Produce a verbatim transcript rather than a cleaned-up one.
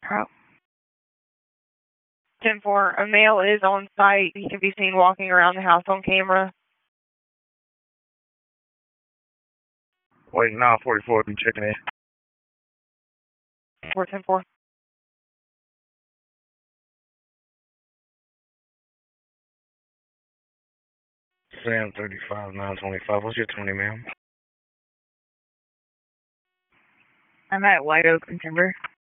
Pro. ten four, a male is on site. He can be seen walking around the house on camera. Wait, nine forty-four, be checking in. four ten four. Sam thirty-five, nine twenty-five. What's your twenty, ma'am? I'm at White Oak and Timber.